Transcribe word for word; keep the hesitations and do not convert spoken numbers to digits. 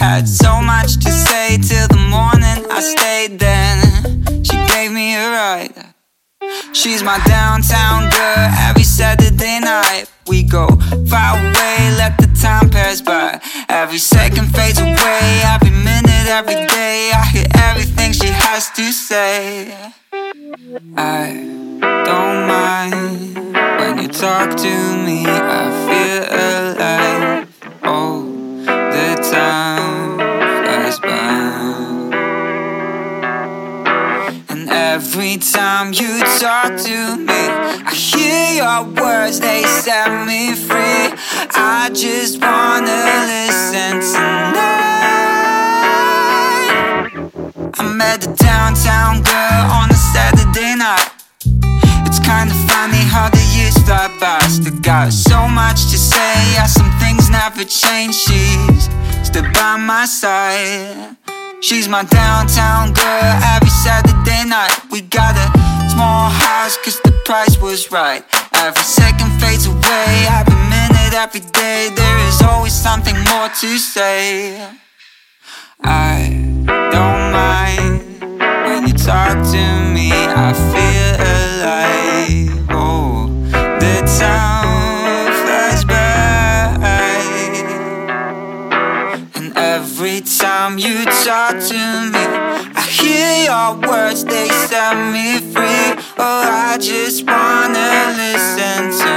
had so much to say till the morning. I stayed then. She gave me a ride. She's my downtown girl. Every Saturday night we go far away, let the time pass by. Every second fades away, every minute, every day. I hear everything she has to say. I don't mind when you talk to me. I feel alive. Oh, the time flies by. And every time you talk to me, I hear your words, they set me free. I just wanna listen tonight. I met the downtown girl on a Saturday night. It's kinda funny how the years fly by. Still got so much to say, yeah, some things never change. She's still by my side. She's my downtown girl. Every Saturday night we got a small house cause the price was right. Every second fades away, every minute, every day. There is always something more to say. I don't mind when you talk to me. I feel alive. Oh, the time flies by. And every time you talk to me, I hear your words, they set me free. Oh, I just wanna listen to